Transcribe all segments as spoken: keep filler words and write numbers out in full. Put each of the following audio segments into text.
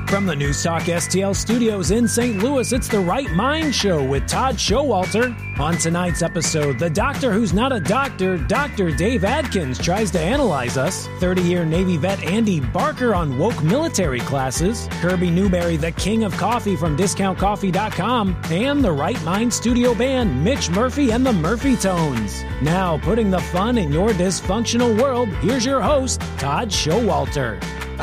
From the News Talk S T L studios in Saint Louis, it's The Right Mind Show with Todd Showalter. On tonight's episode, the doctor who's not a doctor, Doctor Dave Adkins, tries to analyze us. thirty-year Navy vet Andy Barker on woke military classes. Kirby Newberry, the king of coffee from discount coffee dot com. And the Right Mind studio band, Mitch Murphy and the Murphy Tones. Now, putting the fun in your dysfunctional world, here's your host, Todd Showalter.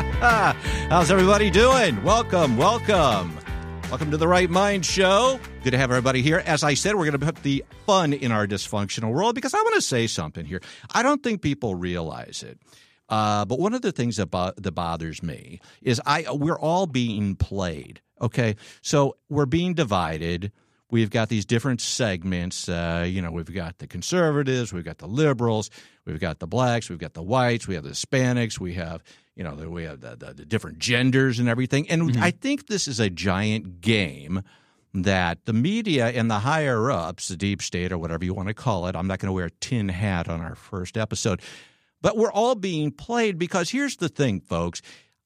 How's everybody doing? Welcome, welcome. Welcome to the Right Mind Show. Good to have everybody here. As I said, we're going to put the fun in our dysfunctional world because I want to say something here. I don't think people realize it. Uh, but one of the things that, bo- that bothers me is I we're all being played, okay? So we're being divided. We've got these different segments. Uh, you know, we've got the conservatives, we've got the liberals, we've got the blacks, we've got the whites, we have the Hispanics, we have, you know, we have the, the, the different genders and everything. And mm-hmm. I think this is a giant game that the media and the higher-ups, the deep state or whatever you want to call it, I'm not going to wear a tin hat on our first episode, but we're all being played because here's the thing, folks.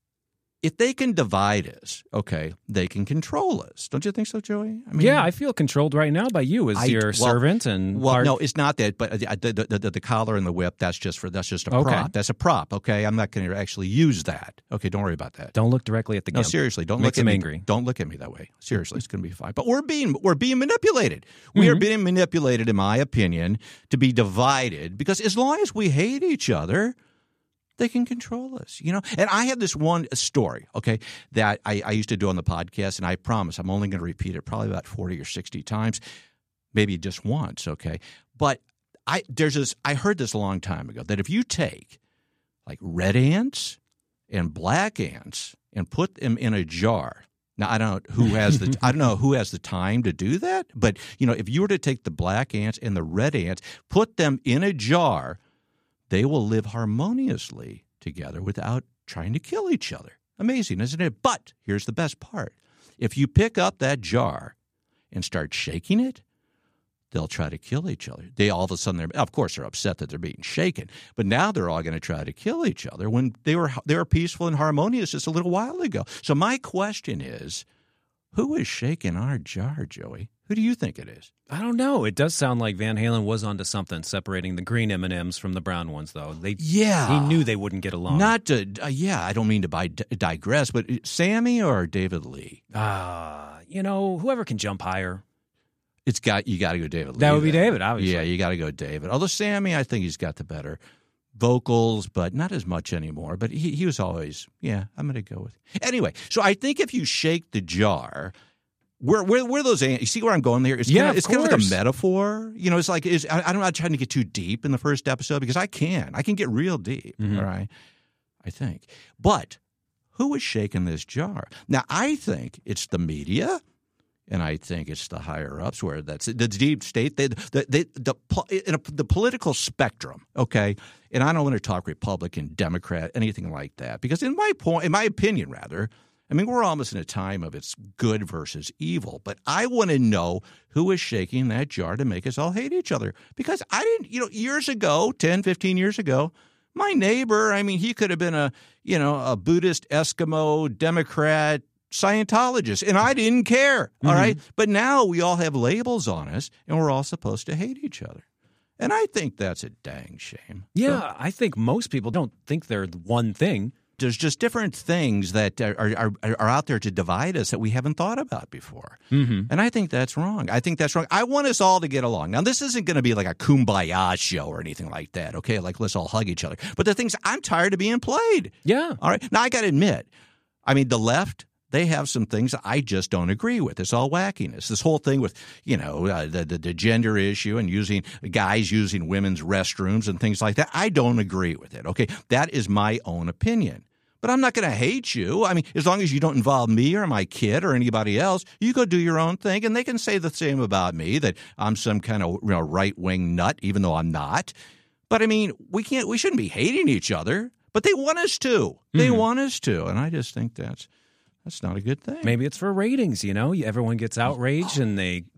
If they can divide us, okay, they can control us. Don't you think so, Joey? I mean, yeah, I feel controlled right now by you as I, your well, servant. And well, part... no, it's not that. But the, the, the, the collar and the whip, that's just for that's just a okay. prop. That's a prop, okay? I'm not going to actually use that. Okay, don't worry about that. Don't look directly at the No, gimp. seriously, don't Makes look at me. angry. Don't look at me that way. Seriously, it's going to be fine. But we're being we're being manipulated. We mm-hmm. are being manipulated, in my opinion, to be divided because as long as we hate each other, they can control us, you know? And I have this one story, okay, that I, I used to do on the podcast, and I promise I'm only going to repeat it probably about forty or sixty times, maybe just once, okay? But I there's this I heard this a long time ago, that if you take like red ants and black ants and put them in a jar. Now, I don't know who has the I don't know who has the time to do that, but you know, if you were to take the black ants and the red ants, put them in a jar, they will live harmoniously together without trying to kill each other. Amazing, isn't it? But here's the best part. If you pick up that jar and start shaking it, they'll try to kill each other. They all of a sudden, they're, of course, they're upset that they're being shaken. But now they're all going to try to kill each other when they were they were peaceful and harmonious just a little while ago. So my question is, who is shaking our jar, Joey? Who do you think it is? I don't know. It does sound like Van Halen was onto something, separating the green M and M's from the brown ones, though. They, yeah. He knew they wouldn't get along. Not to, uh, yeah, I don't mean to by, digress, but Sammy or David Lee? Ah, uh, you know, whoever can jump higher. It's got You got to go David Lee. That would be then. David, obviously. Yeah, you got to go David. Although Sammy, I think he's got the better vocals, but not as much anymore. But he, he was always, yeah, I'm going to go with. Anyway, so I think if you shake the jar... Where, where, where those ants? You see where I'm going there? It's yeah, kind of, it's kind of like a course. metaphor. You know, it's like it's, I, I'm not trying to get too deep in the first episode because I can. I can get real deep. Mm-hmm. All right, I think. But who is shaking this jar? Now, I think it's the media, and I think it's the higher ups, where that's the deep state. They, the, they, the, in a, the political spectrum. Okay, and I don't want to talk Republican, Democrat, anything like that, because in my point, in my opinion, rather. I mean, we're almost in a time of it's good versus evil, but I want to know who is shaking that jar to make us all hate each other. Because I didn't, you know, years ago, ten, fifteen years ago, my neighbor, I mean, he could have been a, you know, a Buddhist, Eskimo, Democrat, Scientologist, and I didn't care, mm-hmm. all right? But now we all have labels on us, and we're all supposed to hate each other. And I think that's a dang shame. Yeah, so, I think most people don't think they're one thing. There's just different things that are, are are out there to divide us that we haven't thought about before. Mm-hmm. And I think that's wrong. I think that's wrong. I want us all to get along. Now, this isn't going to be like a kumbaya show or anything like that, okay? Like, let's all hug each other. But the things, I'm tired of being played. Yeah. All right? Now, I got to admit, I mean, the left, they have some things I just don't agree with. It's all wackiness. This whole thing with, you know, uh, the, the the gender issue and using guys using women's restrooms and things like that, I don't agree with it, okay? That is my own opinion. But I'm not going to hate you. I mean, as long as you don't involve me or my kid or anybody else, you go do your own thing. And they can say the same about me, that I'm some kind of, you know, right-wing nut, even though I'm not. But, I mean, we can't. We shouldn't be hating each other. But they want us to. They mm-hmm. want us to. And I just think that's that's not a good thing. Maybe it's for ratings, you know? Everyone gets outraged oh. and they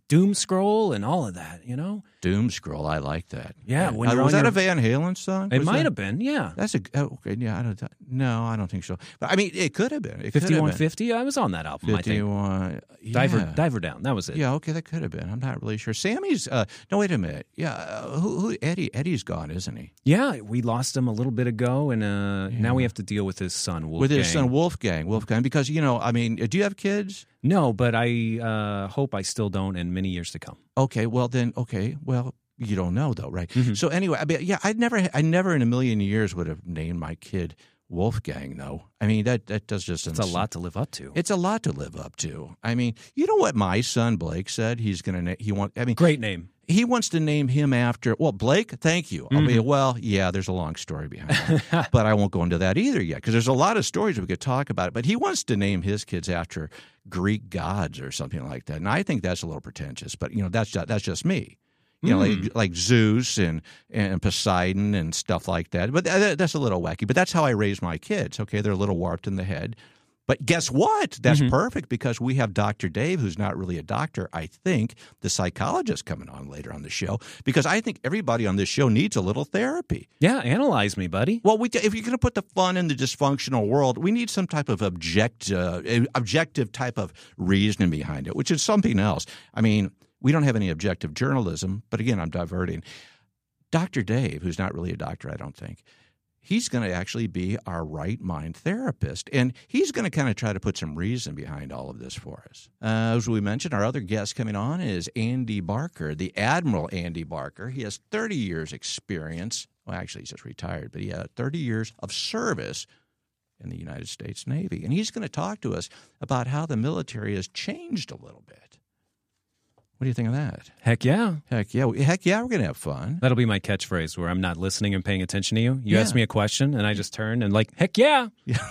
doom scroll and all of that, you know? Doom scroll, I like that. Yeah, Uh, when you're was on that your- a Van Halen song? It Was might that- have been, yeah. That's a oh, okay. Yeah, I don't. No, I don't think so. But I mean, it could have been. It could have fifty-one been. fifty, I was on that album, I think. fifty-one. Yeah. Diver, Diver Down, that was it. Yeah, okay, that could have been. I'm not really sure. Sammy's. Uh, no, wait a minute. Yeah, uh, who, who? Eddie. Eddie's gone, isn't he? Yeah, we lost him a little bit ago, and uh, now we have to deal with his son, Wolfgang. With his son Wolfgang. Wolfgang, because you know, I mean, do you have kids? No, but I uh, hope I still don't in many years to come. Okay, well then, okay, well. You don't know though, right? Mm-hmm. So anyway, I mean, yeah, I'd never, I never in a million years would have named my kid Wolfgang. Though, I mean that that does just It's a lot to live up to. It's a lot to live up to. I mean, you know what my son Blake said? He's gonna he want. I mean, Great name. He wants to name him after. Well, Blake, thank you. Mm-hmm. I mean, well, yeah, there's a long story behind that, but I won't go into that either yet because there's a lot of stories we could talk about. But he wants to name his kids after Greek gods or something like that, and I think that's a little pretentious. But you know, that's that's just me. You know, Mm. like, like Zeus and, and Poseidon and stuff like that. But that, that's a little wacky. But that's how I raise my kids. Okay, they're a little warped in the head. But guess what? That's Mm-hmm. perfect because we have Doctor Dave, who's not really a doctor, I think, the psychologist coming on later on the show. Because I think everybody on this show needs a little therapy. Yeah, analyze me, buddy. Well, we, if you're going to put the fun in the dysfunctional world, we need some type of object, uh, objective type of reasoning behind it, which is something else. I mean, we don't have any objective journalism, but again, I'm diverting. Doctor Dave, who's not really a doctor, I don't think, he's going to actually be our right mind therapist, and he's going to kind of try to put some reason behind all of this for us. Uh, as we mentioned, our other guest coming on is Andy Barker, the Admiral Andy Barker. He has thirty years experience. Well, actually, he's just retired, but he had thirty years of service in the United States Navy, and he's going to talk to us about how the military has changed a little bit. What do you think of that? Heck yeah. Heck yeah. Heck yeah, we're going to have fun. That'll be my catchphrase where I'm not listening and paying attention to you. You Yeah. ask me a question, and I just turn and like, heck yeah.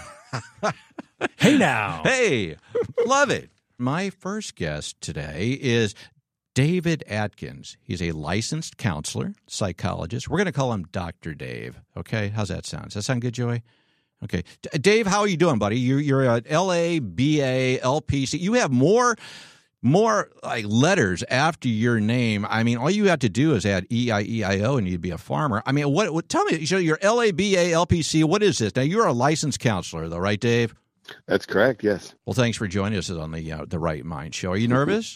Hey now. Hey, love it. My first guest today is David Atkins. He's a licensed counselor, psychologist. We're going to call him Doctor Dave. Okay? How's that sound? Does that sound good, Joey? Okay. D- Dave, how are you doing, buddy? You're, you're at L A, B A, L P C. You have more... More like letters after your name. I mean, all you have to do is add E I E I O and you'd be a farmer. I mean, what? what tell me, so you're L A B A L P C. What is this? Now, you're a licensed counselor, though, right, Dave? That's correct, yes. Well, thanks for joining us on the uh, the Right Mind Show. Are you nervous?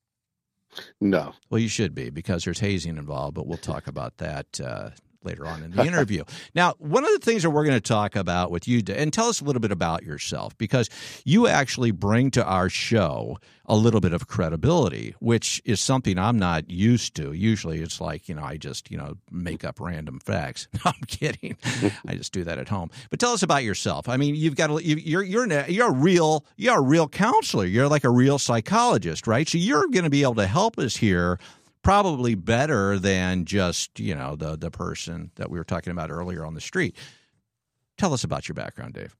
No. Well, you should be because there's hazing involved, but we'll talk about that uh, later on in the interview. Now, one of the things that we're going to talk about with you, and tell us a little bit about yourself, because you actually bring to our show a little bit of credibility, which is something I'm not used to. Usually it's like, you know, I just, you know, make up random facts. No, I'm kidding. I just do that at home. But tell us about yourself. I mean, you've got a, you're you're you're a real you're a real counselor. You're like a real psychologist, right? So you're going to be able to help us here probably better than just, you know, the the person that we were talking about earlier on the street. Tell us about your background, Dave.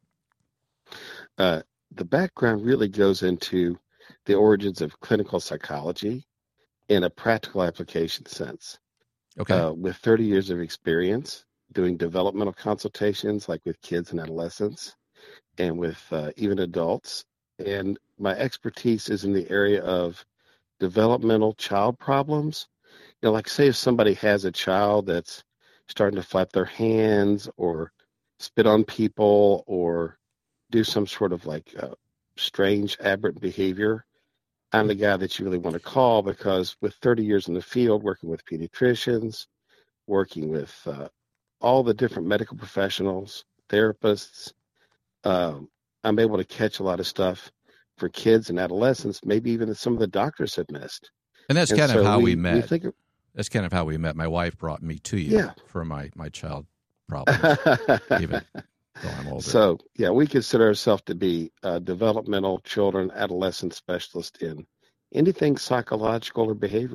Uh, the background really goes into the origins of clinical psychology in a practical application sense. Okay. Uh, with thirty years of experience doing developmental consultations, like with kids and adolescents, and with uh, even adults. And my expertise is in the area of developmental child problems. You know, like say if somebody has a child that's starting to flap their hands or spit on people or do some sort of like uh, strange aberrant behavior, I'm the guy that you really want to call, because with thirty years in the field, working with pediatricians, working with uh, all the different medical professionals, therapists, um, I'm able to catch a lot of stuff for kids and adolescents, maybe even some of the doctors have missed. And that's And kind of so how we, we- met. we think of- That's kind of how we met. My wife brought me to you Yeah. for my, my child problems, even though I'm older. So, yeah, we consider ourselves to be uh, developmental children, adolescent specialists in anything psychological or behavioral.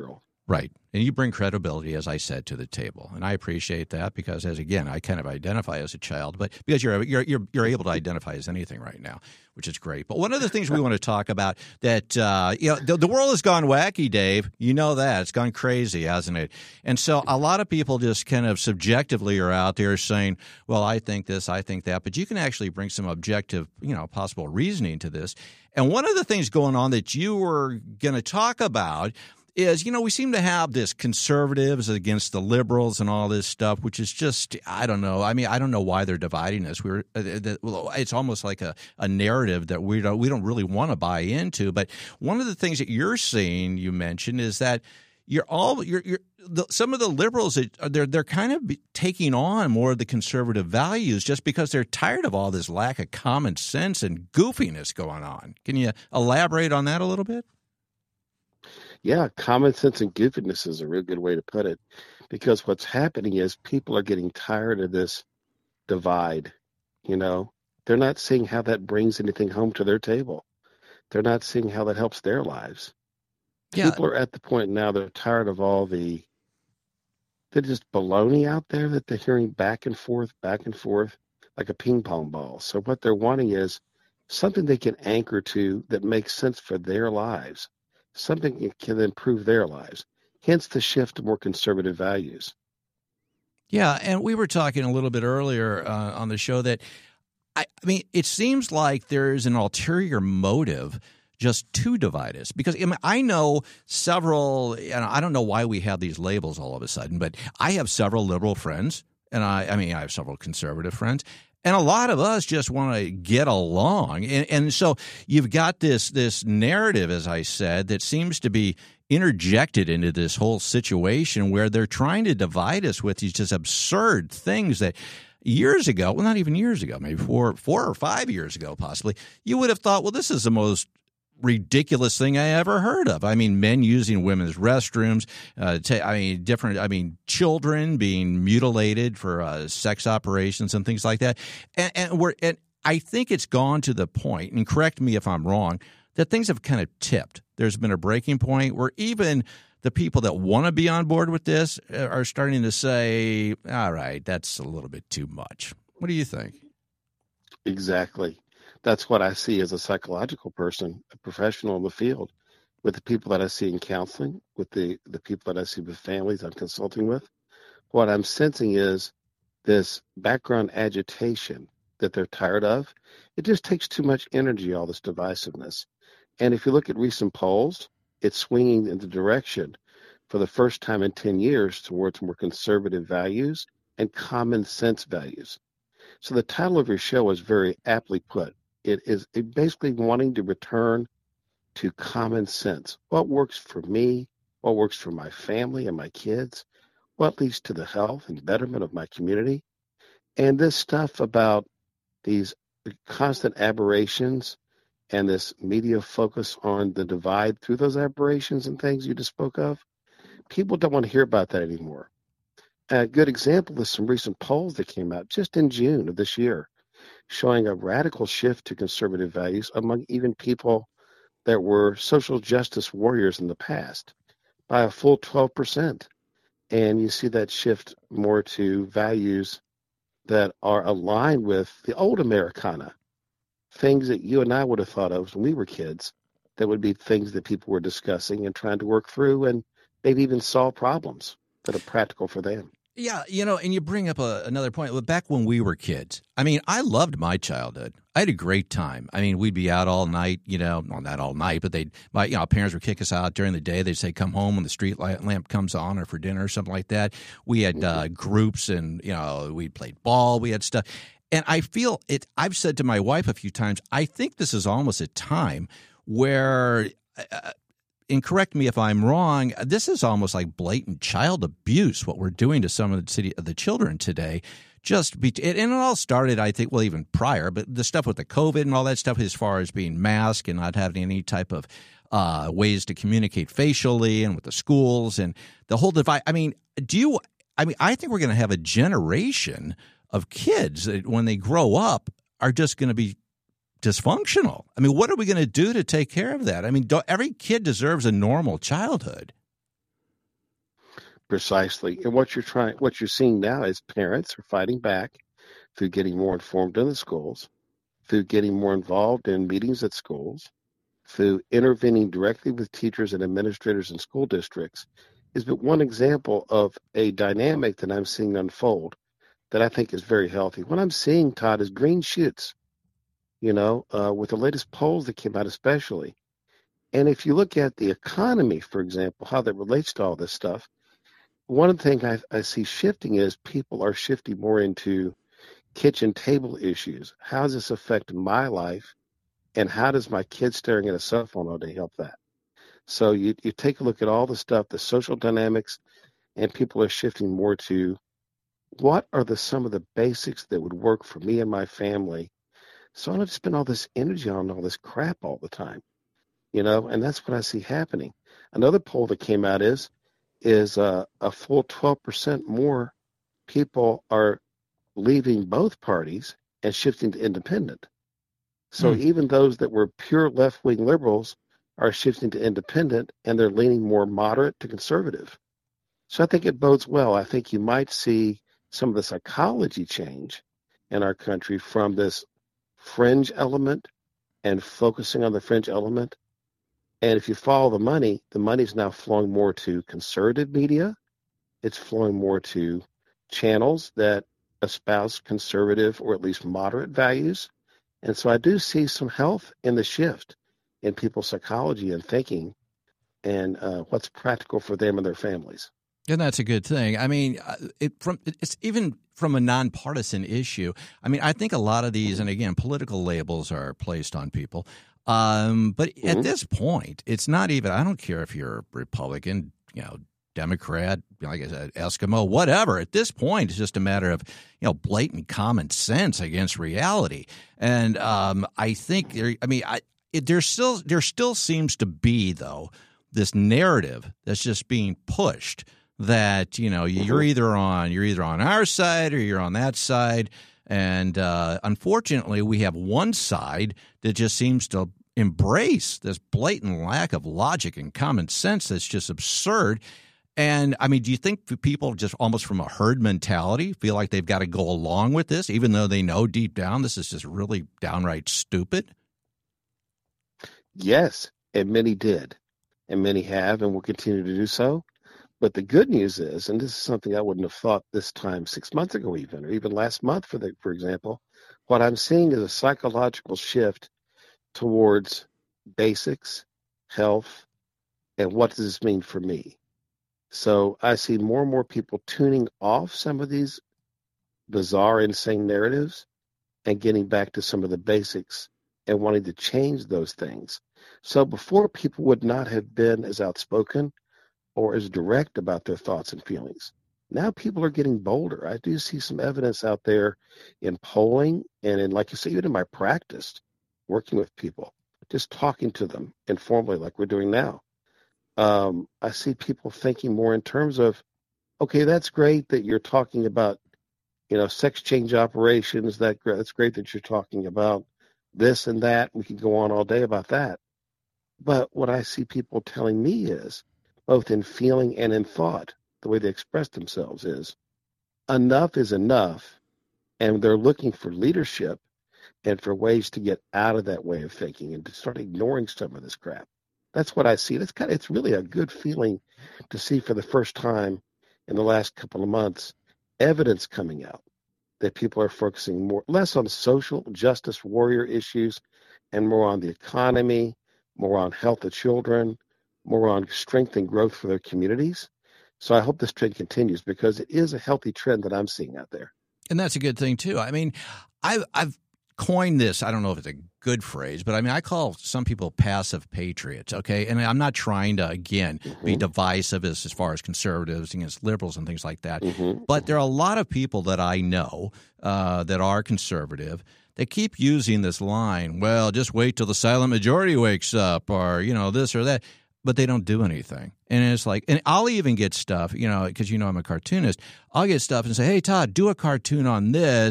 Right. And you bring credibility, as I said, to the table. And I appreciate that because, as again, I kind of identify as a child, but because you're you're you're, you're able to identify as anything right now, which is great. But one of the things we want to talk about that, uh, you know, the, the world has gone wacky, Dave. You know that. It's gone crazy, hasn't it? And so a lot of people just kind of subjectively are out there saying, well, I think this, I think that. But you can actually bring some objective, you know, possible reasoning to this. And one of the things going on that you were going to talk about is, you know, we seem to have this conservatives against the liberals and all this stuff, which is just, I don't know. I mean, I don't know why they're dividing us. We're, it's almost like a, a narrative that we don't, we don't really want to buy into. But one of the things that you're seeing, you mentioned, is that you're all, you're, you're the, some of the liberals, they're, they're kind of taking on more of the conservative values just because they're tired of all this lack of common sense and goofiness going on. Can you elaborate on that a little bit? Yeah, common sense and goofiness is a real good way to put it, because what's happening is people are getting tired of this divide. You know, they're not seeing how that brings anything home to their table. They're not seeing how that helps their lives. Yeah. People are at the point now they're tired of all the, they're just baloney out there that they're hearing back and forth, back and forth, like a ping pong ball. So what they're wanting is something they can anchor to that makes sense for their lives. Something that can improve their lives, hence the shift to more conservative values. Yeah, and we were talking a little bit earlier uh, on the show that, I, I mean, it seems like there's an ulterior motive just to divide us. Because I, mean, I know several, and I don't know why we have these labels all of a sudden, but I have several liberal friends, and I, I mean, I have several conservative friends. And a lot of us just want to get along. And, and so you've got this this narrative, as I said, that seems to be interjected into this whole situation where they're trying to divide us with these just absurd things that years ago, well, not even years ago, maybe four, four or five years ago possibly, you would have thought, well, this is the most ridiculous thing I ever heard of. I mean, men using women's restrooms. Uh, t- I mean, different. I mean, children being mutilated for uh, sex operations and things like that. And, and we're. And I think it's gone to the point, and correct me if I'm wrong, that things have kind of tipped. There's been a breaking point where even the people that want to be on board with this are starting to say, "All right, that's a little bit too much." What do you think? Exactly. That's what I see as a psychological person, a professional in the field, with the people that I see in counseling, with the, the people that I see with families I'm consulting with. What I'm sensing is this background agitation that they're tired of. It just takes too much energy, all this divisiveness. And if you look at recent polls, it's swinging in the direction for the first time in ten years towards more conservative values and common sense values. So the title of your show is very aptly put. It is basically wanting to return to common sense. What works for me? What works for my family and my kids? What leads to the health and betterment of my community? And this stuff about these constant aberrations and this media focus on the divide through those aberrations and things you just spoke of, people don't want to hear about that anymore. A good example is some recent polls that came out just in June of this year, showing a radical shift to conservative values among even people that were social justice warriors in the past by a full twelve percent. And you see that shift more to values that are aligned with the old Americana, things that you and I would have thought of when we were kids, that would be things that people were discussing and trying to work through and maybe even solve problems that are practical for them. Yeah, you know, and you bring up a, another point. Back when we were kids, I mean, I loved my childhood. I had a great time. I mean, we'd be out all night, you know, well, not all night, but they'd, my, you know, parents would kick us out during the day. They'd say, come home when the street light lamp comes on or for dinner or something like that. We had uh, groups and, you know, we played ball. We had stuff. And I feel it, I've said to my wife a few times, I think this is almost a time where uh, and correct me if I'm wrong, this is almost like blatant child abuse, what we're doing to some of the city of the children today. Just be, and it all started, I think, well, even prior, but the stuff with the COVID and all that stuff as far as being masked and not having any type of uh, ways to communicate facially and with the schools and the whole divide. I mean, do you, I mean, I think we're going to have a generation of kids that when they grow up are just going to be dysfunctional. I mean, what are we going to do to take care of that? I mean, don't, every kid deserves a normal childhood. Precisely. And what you're trying, what you're seeing now is parents are fighting back through getting more informed in the schools, through getting more involved in meetings at schools, through intervening directly with teachers and administrators in school districts, is but one example of a dynamic that I'm seeing unfold that I think is very healthy. What I'm seeing, Todd, is green shoots, you know, uh, with the latest polls that came out especially. And if you look at the economy, for example, how that relates to all this stuff, one thing I, I see shifting is people are shifting more into kitchen table issues. How does this affect my life? And how does my kid staring at a cell phone all day help that? So you, you take a look at all the stuff, the social dynamics, and people are shifting more to what are the some of the basics that would work for me and my family, so I don't have to spend all this energy on all this crap all the time, you know. And that's what I see happening. Another poll that came out is is uh, a full twelve percent more people are leaving both parties and shifting to independent. So hmm. even those that were pure left-wing liberals are shifting to independent, and they're leaning more moderate to conservative. So I think it bodes well. I think you might see some of the psychology change in our country from this fringe element and focusing on the fringe element. And if you follow the money, the money's now flowing more to conservative media. It's flowing more to channels that espouse conservative or at least moderate values. And so I do see some health in the shift in people's psychology and thinking and uh, what's practical for them and their families. And that's a good thing. I mean, it, from it's even from a nonpartisan issue. I mean, I think a lot of these, and again, political labels are placed on people. Um, but mm-hmm. at this point, it's not even, I don't care if you're Republican, you know, Democrat, like I said, Eskimo, whatever. At this point, it's just a matter of, you know, blatant common sense against reality. And um, I think, there, I mean, I, it, there still there still seems to be, though, this narrative that's just being pushed that, you know, you're either on you're either on our side or you're on that side. And uh, unfortunately, we have one side that just seems to embrace this blatant lack of logic and common sense that's just absurd. And, I mean, do you think people just almost from a herd mentality feel like they've got to go along with this, even though they know deep down this is just really downright stupid? Yes, and many did, and many have and will continue to do so. But the good news is, and this is something I wouldn't have thought this time six months ago even, or even last month, for the, for example, what I'm seeing is a psychological shift towards basics, health, and what does this mean for me? So I see more and more people tuning off some of these bizarre, insane narratives and getting back to some of the basics and wanting to change those things. So before, people would not have been as outspoken or as direct about their thoughts and feelings. Now people are getting bolder. I do see some evidence out there in polling and in, like you say, even in my practice, working with people, just talking to them informally like we're doing now. Um, I see people thinking more in terms of, okay, that's great that you're talking about, you know, sex change operations. That that's great that you're talking about this and that. We could go on all day about that. But what I see people telling me is, both in feeling and in thought, the way they express themselves is, enough is enough, and they're looking for leadership and for ways to get out of that way of thinking and to start ignoring some of this crap. That's what I see. That's kind of, it's really a good feeling to see for the first time in the last couple of months, evidence coming out that people are focusing more, less on social justice warrior issues and more on the economy, more on health of children, more on strength and growth for their communities. So I hope this trend continues because it is a healthy trend that I'm seeing out there. And that's a good thing, too. I mean, I've, I've coined this. I don't know if it's a good phrase, but I mean, I call some people passive patriots, okay? And I'm not trying to, again, mm-hmm. be divisive as, as far as conservatives against liberals and things like that. Mm-hmm. But there are a lot of people that I know uh, that are conservative that keep using this line, well, just wait till the silent majority wakes up or, you know, this or that. But they don't do anything. And it's like, and I'll even get stuff, you know, because, you know, I'm a cartoonist. I'll get stuff and say, hey, Todd, do a cartoon on this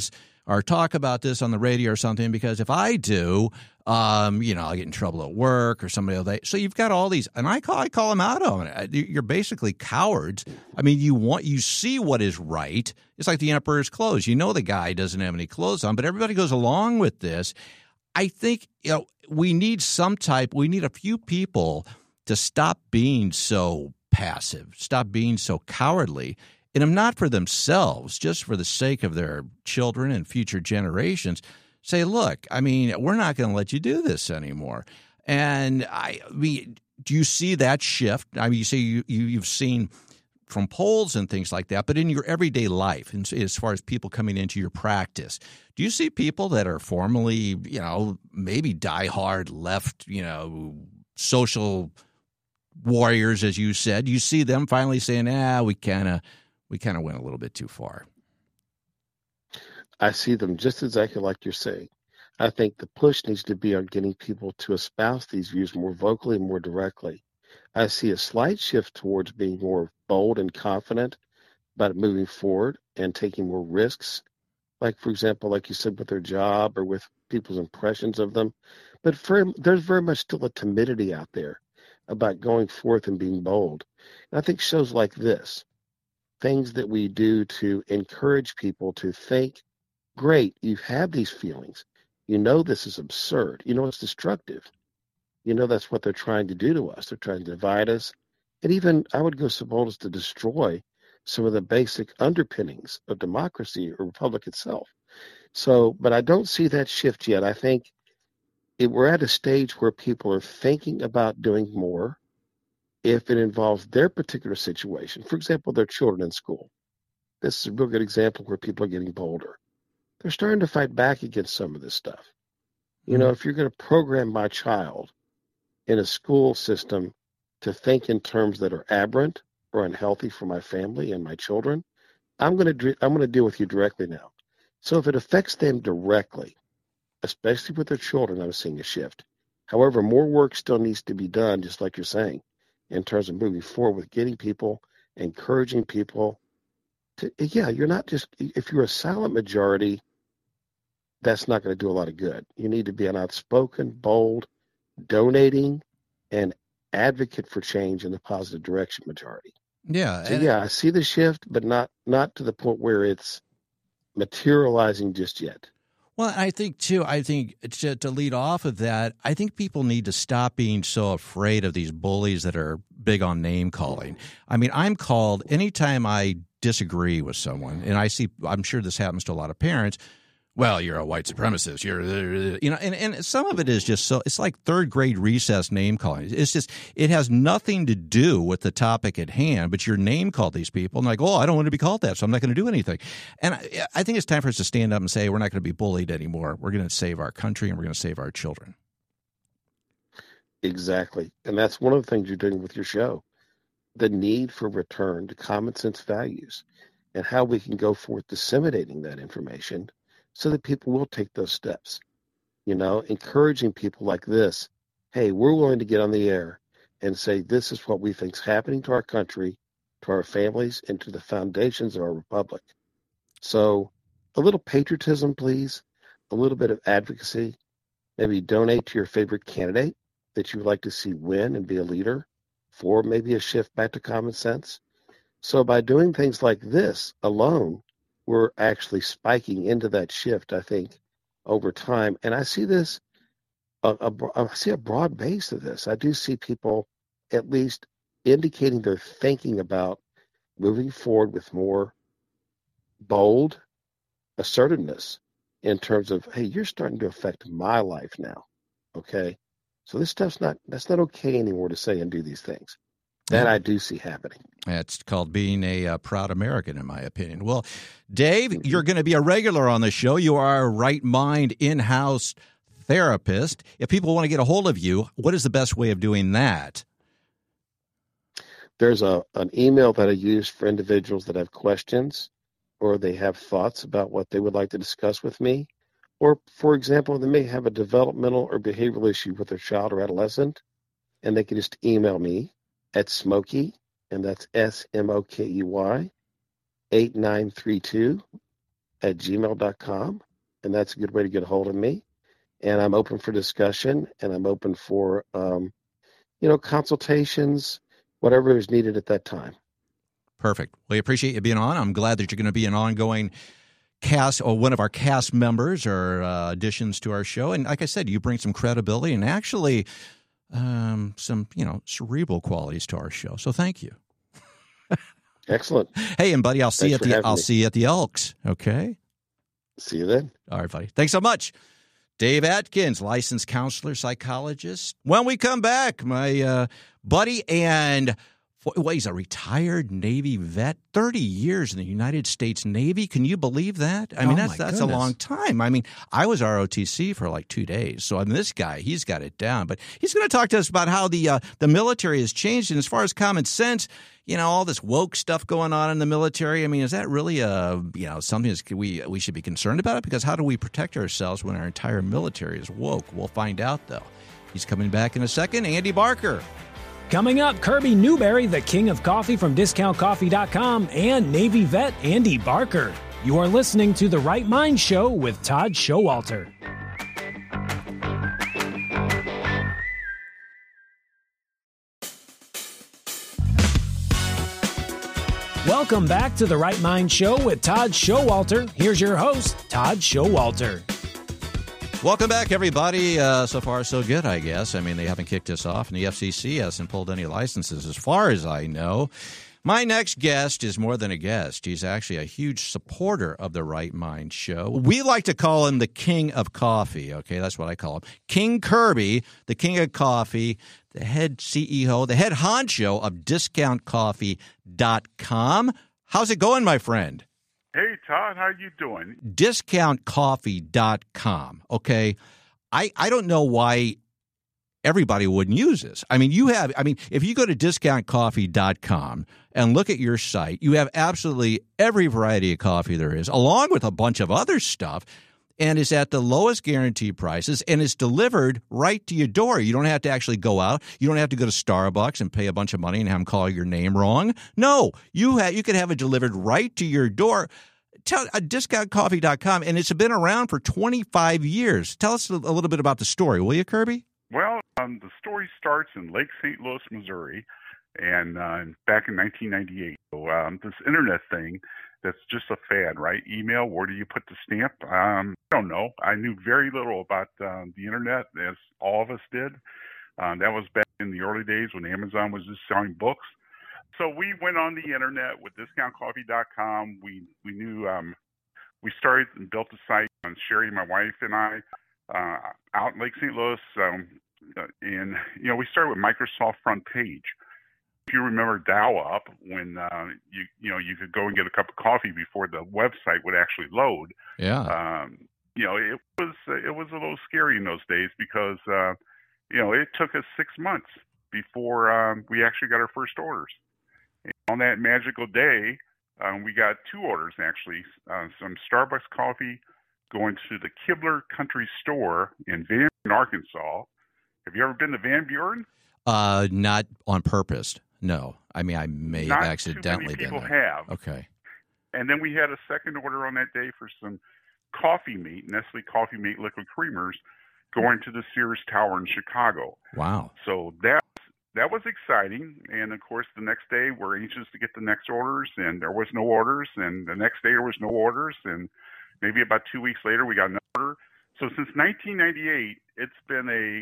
or talk about this on the radio or something, because if I do, um, you know, I'll get in trouble at work or somebody will. So you've got all these, and I call I call them out on it. You're basically cowards. I mean, you want you see what is right. It's like the emperor's clothes. You know the guy doesn't have any clothes on, but everybody goes along with this. I think, you know, we need some type, we need a few people to stop being so passive, stop being so cowardly, and I'm not for themselves, just for the sake of their children and future generations. Say, look, I mean, we're not going to let you do this anymore. And I, I mean, do you see that shift? I mean, you say you, you, you've seen from polls and things like that, but in your everyday life, and as far as people coming into your practice, do you see people that are formerly, you know, maybe diehard left, you know, social warriors, as you said, you see them finally saying, ah, we kind of, we kind of went a little bit too far? I see them just exactly like you're saying. I think the push needs to be on getting people to espouse these views more vocally and more directly. I see a slight shift towards being more bold and confident about moving forward and taking more risks, like, for example, like you said, with their job or with people's impressions of them. But for, there's very much still a timidity out there about going forth and being bold. And I think shows like this, things that we do to encourage people to think, great, you have these feelings. You know this is absurd. You know it's destructive. You know that's what they're trying to do to us. They're trying to divide us. And even, I would go so bold as to destroy some of the basic underpinnings of democracy or republic itself. So, but I don't see that shift yet. I think it, we're at a stage where people are thinking about doing more if it involves their particular situation. For example, their children in school. This is a real good example where people are getting bolder. They're starting to fight back against some of this stuff. You know, if you're going to program my child in a school system to think in terms that are aberrant or unhealthy for my family and my children, I'm going to I'm going to deal with you directly now. So if it affects them directly, especially with their children, I'm seeing a shift. However, more work still needs to be done, just like you're saying, in terms of moving forward with getting people, encouraging people to, yeah, you're not just, if you're a silent majority, that's not going to do a lot of good. You need to be an outspoken, bold, donating, and advocate for change in the positive direction majority. Yeah. So yeah, I see the shift, but not not to the point where it's materializing just yet. Well, I think, too, I think to, to lead off of that, I think people need to stop being so afraid of these bullies that are big on name calling. I mean, I'm called anytime I disagree with someone, and I see, I'm sure this happens to a lot of parents, well, you're a white supremacist. You're, you know, and, and some of it is just so, it's like third grade recess name calling. It's just, it has nothing to do with the topic at hand, but you're name called these people and like, oh, I don't want to be called that, so I'm not going to do anything. And I, I think it's time for us to stand up and say, we're not going to be bullied anymore. We're going to save our country and we're going to save our children. Exactly. And that's one of the things you're doing with your show. The need for return to common sense values and how we can go forth disseminating that information so that people will take those steps, you know, encouraging people like this. Hey, we're willing to get on the air and say, this is what we think is happening to our country, to our families, and to the foundations of our republic. So a little patriotism, please, a little bit of advocacy, maybe donate to your favorite candidate that you would like to see win and be a leader for maybe a shift back to common sense. So by doing things like this alone, we're actually spiking into that shift, I think, over time. And I see this, a, a, I see a broad base of this. I do see people at least indicating they're thinking about moving forward with more bold assertiveness in terms of, hey, you're starting to affect my life now, okay? So this stuff's not, that's not okay anymore to say and do these things. That I do see happening. It's called being a uh, proud American, in my opinion. Well, Dave, you're going to be a regular on the show. You are a Right Mind in-house therapist. If people want to get a hold of you, what is the best way of doing that? There's a an email that I use for individuals that have questions or they have thoughts about what they would like to discuss with me. Or, for example, they may have a developmental or behavioral issue with their child or adolescent, and they can just email me at Smokey, and that's S M O K E Y, eight nine three two at gmail dot com. and that's a good way to get a hold of me. And I'm open for discussion, and I'm open for, um, you know, consultations, whatever is needed at that time. Perfect. We appreciate you being on. I'm glad that you're going to be an ongoing cast or one of our cast members or uh, additions to our show. And like I said, you bring some credibility and actually um, some, you know, cerebral qualities to our show. So thank you. Excellent. Hey, and buddy, I'll see Thanks you at the I'll me. see you at the Elks. Okay. See you then. All right, buddy. Thanks so much. Dave Atkins, licensed counselor, psychologist. When we come back, my uh, buddy and well, he's a retired Navy vet, thirty years in the United States Navy. Can you believe that? I mean, Oh, that's my that's goodness. a long time. I mean, I was R O T C for like two days. So I mean, this guy, he's got it down. But he's going to talk to us about how the uh, the military has changed. And as far as common sense, you know, all this woke stuff going on in the military. I mean, is that really a you know something that we we should be concerned about? It because how do we protect ourselves when our entire military is woke? We'll find out though. He's coming back in a second. Andy Barker. Coming up, Kirby Newberry, the king of coffee from discount coffee dot com, and Navy vet Andy Barker. You are listening to The Right Mind Show with Todd Showalter. Welcome back to The Right Mind Show with Todd Showalter. Here's your host, Todd Showalter. Welcome back, everybody. Uh, so far, so good, I guess. I mean, they haven't kicked us off, and the F C C hasn't pulled any licenses as far as I know. My next guest is more than a guest. He's actually a huge supporter of the Right Mind Show. We like to call him the king of coffee, okay? That's what I call him. King Kirby, the king of coffee, the head C E O, the head honcho of discount coffee dot com. How's it going, my friend? Hey, Todd, how you doing? discount coffee dot com, okay? I, I don't know why everybody wouldn't use this. I mean, you have, I mean, if you go to discount coffee dot com and look at your site, you have absolutely every variety of coffee there is, along with a bunch of other stuff, and it's at the lowest guaranteed prices, and it's delivered right to your door. You don't have to actually go out. You don't have to go to Starbucks and pay a bunch of money and have them call your name wrong. No, you ha- you can have it delivered right to your door. Tell uh, discount coffee dot com, and it's been around for twenty-five years. Tell us a, a little bit about the story, will you, Kirby? Well, um, the story starts in Lake Saint Louis, Missouri, and uh, back in nineteen ninety-eight. So um, this internet thing that's just a fad, right? Email, where do you put the stamp? Um, I don't know. I knew very little about uh, the internet, as all of us did. Um, that was back in the early days when Amazon was just selling books. So we went on the internet with discount coffee dot com. We we knew um, we started and built a site on Sherry, my wife, and I uh, out in Lake Saint Louis. Um, and you know, we started with Microsoft Front Page. If you remember dial-up, when uh, you you know you could go and get a cup of coffee before the website would actually load. Yeah. Um, you know, it was it was a little scary in those days because uh, you know it took us six months before um, we actually got our first orders. And on that magical day, um, we got two orders actually: uh, some Starbucks coffee going to the Kibler Country Store in Van Buren, Arkansas. Have you ever been to Van Buren? Uh, not on purpose. No. I mean, I may Not have accidentally too many people been there. have. Okay. And then we had a second order on that day for some coffee meat, Nestle Coffee Mate liquid creamers, going to the Sears Tower in Chicago. Wow. So that that was exciting. And of course, the next day we're anxious to get the next orders, and there was no orders. And the next day there was no orders, and maybe about two weeks later we got an order. So since nineteen ninety-eight, it's been a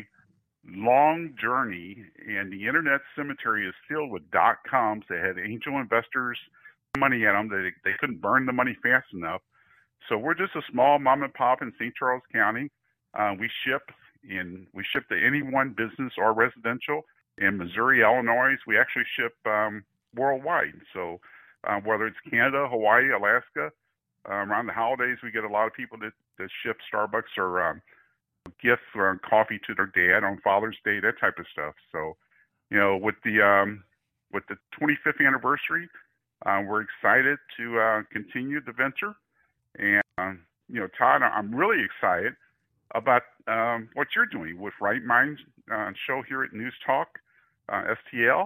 long journey, and the internet cemetery is filled with dot coms that had angel investors money at them. They they couldn't burn the money fast enough. So we're just a small mom and pop in Saint Charles County. Uh, we ship in we ship to any one business or residential in Missouri, Illinois. We actually ship um, worldwide. So uh, whether it's Canada, Hawaii, Alaska, uh, around the holidays we get a lot of people that, that ship Starbucks or um, gift or coffee to their dad on Father's Day, that type of stuff. So, you know, with the um, with the twenty-fifth anniversary, uh, we're excited to uh, continue the venture. And um, you know, Todd, I'm really excited about um, what you're doing with Right Mind uh, show here at News Talk uh, S T L.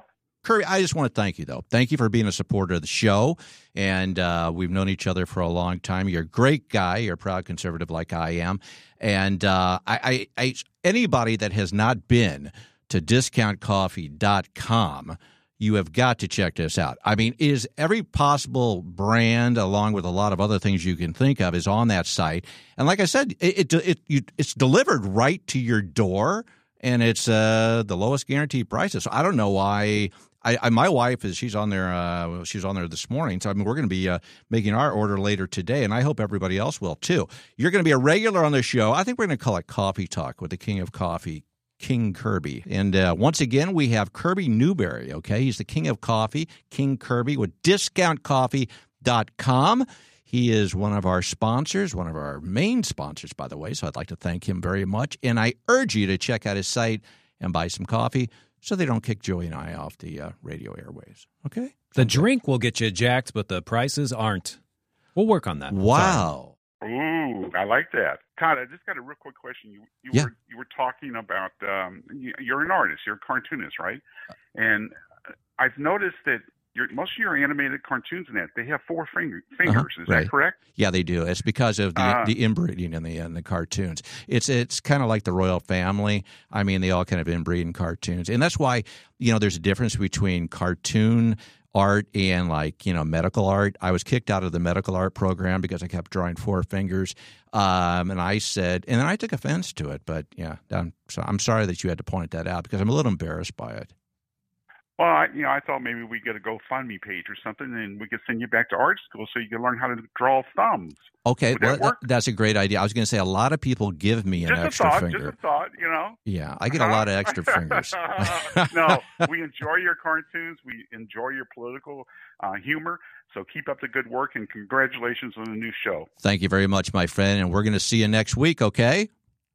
Kirby, I just want to thank you, though. Thank you for being a supporter of the show. And uh, we've known each other for a long time. You're a great guy. You're a proud conservative like I am. And uh, I, I, I, anybody that has not been to discount coffee dot com, you have got to check this out. I mean, is every possible brand, along with a lot of other things you can think of, is on that site. And like I said, it, it, it you, it's delivered right to your door, and it's uh, the lowest guaranteed prices. So I don't know why. I, I my wife is she's on there. Uh, she's on there this morning. So I mean, we're going to be uh, making our order later today, and I hope everybody else will too. You're going to be a regular on the show. I think we're going to call it Coffee Talk with the King of Coffee, King Kirby. And uh, once again, we have Kirby Newberry, okay? He's the king of coffee, King Kirby, with discount coffee dot com. He is one of our sponsors, one of our main sponsors, by the way, so I'd like to thank him very much. And I urge you to check out his site and buy some coffee so they don't kick Joey and I off the uh, radio airwaves, okay? The drink will get you jacked, but the prices aren't. We'll work on that. Wow. Sorry. Ooh, I like that. Todd, I just got a real quick question. You you Yeah. were you were talking about um, you, you're an artist, you're a cartoonist, right? And I've noticed that your, most of your animated cartoons in that they have four finger, fingers. Uh-huh, Is right. that correct? Yeah, they do. It's because of the Uh, the inbreeding in the in the cartoons. It's it's kind of like the royal family. I mean, they all kind of inbreed in cartoons, and that's why you know there's a difference between cartoon art and like you know medical art. I was kicked out of the medical art program because I kept drawing four fingers, um, and I said, and then I took offense to it. But yeah, I'm, so I'm sorry that you had to point that out because I'm a little embarrassed by it. Well, I, you know, I thought maybe we get a GoFundMe page or something, and we could send you back to art school so you can learn how to draw thumbs. Okay, Would well, that work? that- that's a great idea. I was going to say a lot of people give me an Just a extra thought, finger. just a thought, you know. Yeah, I get a lot of extra fingers. No, we enjoy your cartoons. We enjoy your political uh, humor. So keep up the good work, and congratulations on the new show. Thank you very much, my friend, and we're going to see you next week, okay?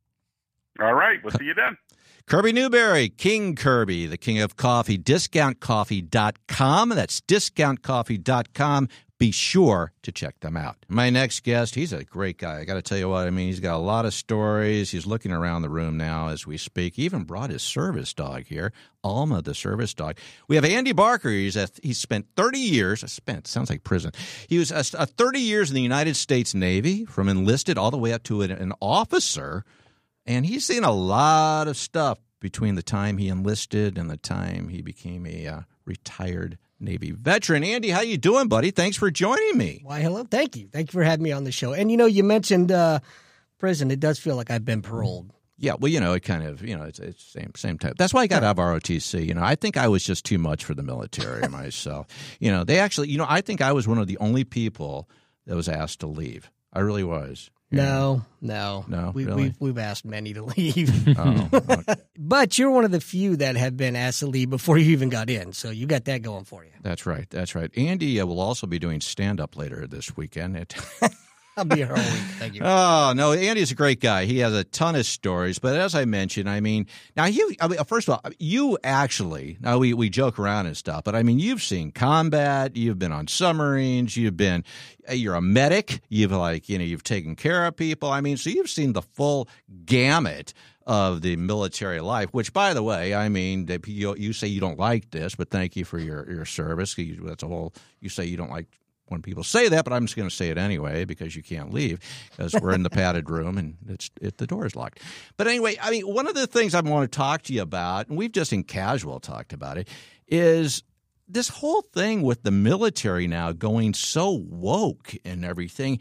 All right, we'll see you then. Kirby Newberry, King Kirby, the king of coffee, discount coffee dot com. That's discount coffee dot com. Be sure to check them out. My next guest, he's a great guy. I got to tell you what, I mean, he's got a lot of stories. He's looking around the room now as we speak. He even brought his service dog here, Alma, the service dog. We have Andy Barker. He's a, he's spent thirty years, spent, sounds like prison. He was a, a thirty years in the United States Navy, from enlisted all the way up to an, an officer. And he's seen a lot of stuff between the time he enlisted and the time he became a uh, retired Navy veteran. Andy, how you doing, buddy? Thanks for joining me. Why, hello. Thank you. Thank you for having me on the show. And, you know, you mentioned uh, prison. It does feel like I've been paroled. Yeah, well, you know, it kind of, you know, it's it's same same type. That's why I got out of R O T C. You know, I think I was just too much for the military myself. You know, they actually, you know, I think I was one of the only people that was asked to leave. I really was. No, no, No, We, really? we've we've asked many to leave, Oh, okay. but you're one of the few that have been asked to leave before you even got in. So you got that going for you. That's right. That's right. Andy uh, will also be doing stand up later this weekend. It, I'll be here all week. Thank you. Oh, no, Andy's a great guy. He has a ton of stories. But as I mentioned, I mean, now you, I mean, first of all, you actually, now we, we joke around and stuff, but I mean, you've seen combat, you've been on submarines, you've been, you're a medic, you've like, you know, you've taken care of people. I mean, so you've seen the full gamut of the military life, which, by the way, I mean, you, you say you don't like this, but thank you for your, your service. You, that's a whole, you say you don't like when people say that, but I'm just going to say it anyway because you can't leave because we're in the padded room and it's it, the door is locked. But anyway, I mean, one of the things I want to talk to you about, and we've just in casual talked about it, is this whole thing with the military now going so woke and everything.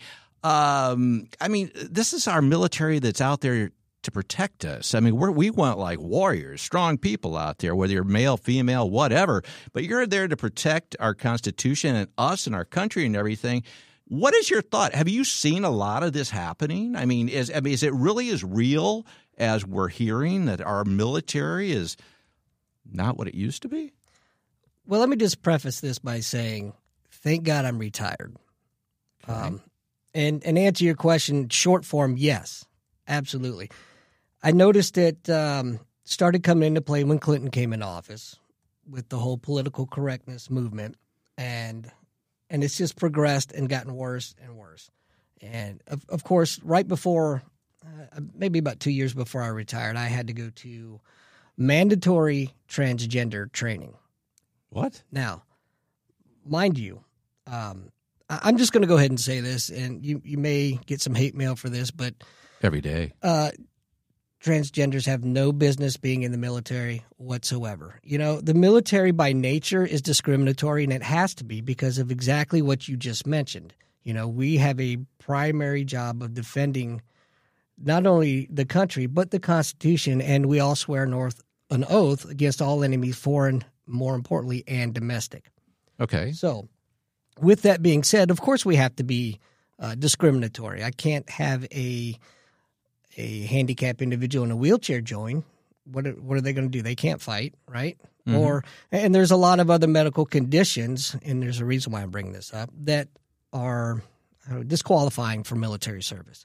Um, I mean, this is our military that's out there to protect us. I mean, we're, we want like warriors, strong people out there, whether you're male, female, whatever, but you're there to protect our Constitution and us and our country and everything. What is your thought? Have you seen a lot of this happening? I mean, is, I mean, is it really as real as we're hearing that our military is not what it used to be? Well, let me just preface this by saying, thank God I'm retired. Okay. Um, and, and answer your question, short form, yes, absolutely. I noticed it um, started coming into play when Clinton came into office with the whole political correctness movement, and and it's just progressed and gotten worse and worse. And, of, of course, right before, uh, maybe about two years before I retired, I had to go to mandatory transgender training. What? Now, mind you, um, I- I'm just going to go ahead and say this, and you, you may get some hate mail for this, but Every day. uh, transgenders have no business being in the military whatsoever. You know, the military by nature is discriminatory, and it has to be because of exactly what you just mentioned. You know, we have a primary job of defending not only the country, but the Constitution, and we all swear north an oath against all enemies, foreign, more importantly, and domestic. Okay. So, with that being said, of course we have to be uh, discriminatory. I can't have a a handicapped individual in a wheelchair join. What are, what are they going to do? They can't fight, right? Mm-hmm. Or and there's a lot of other medical conditions, and there's a reason why I'm bringing this up, that are disqualifying for military service.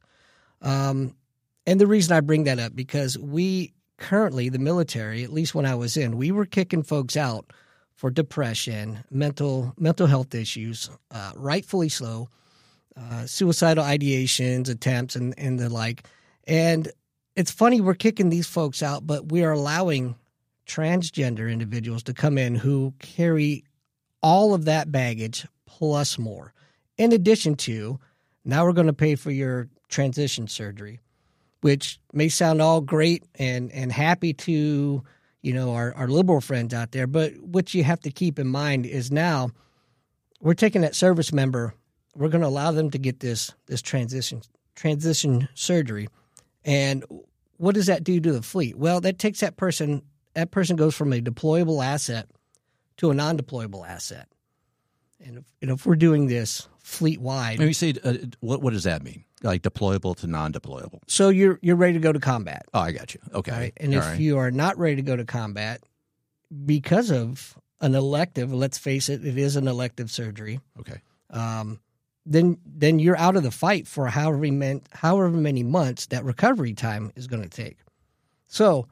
Um, and the reason I bring that up, because we currently, the military, at least when I was in, we were kicking folks out for depression, mental mental health issues, uh, rightfully so, uh, suicidal ideations, attempts, and, and the like. And it's funny, we're kicking these folks out, but we are allowing transgender individuals to come in who carry all of that baggage plus more. In addition to, now we're going to pay for your transition surgery, which may sound all great and, and happy to, you know, our, our liberal friends out there. But what you have to keep in mind is now we're taking that service member, we're going to allow them to get this this transition transition surgery. And what does that do to the fleet? Well, that takes that person, that person goes from a deployable asset to a non-deployable asset. And if, and if we're doing this fleet-wide. Maybe say, uh, what what does that mean? Like deployable to non-deployable? So you're you're ready to go to combat. Oh, I got you. Okay. Right? And All if right. you are not ready to go to combat because of an elective, let's face it, it is an elective surgery, Okay. um, then then you're out of the fight for however many, however many months that recovery time is going to take. So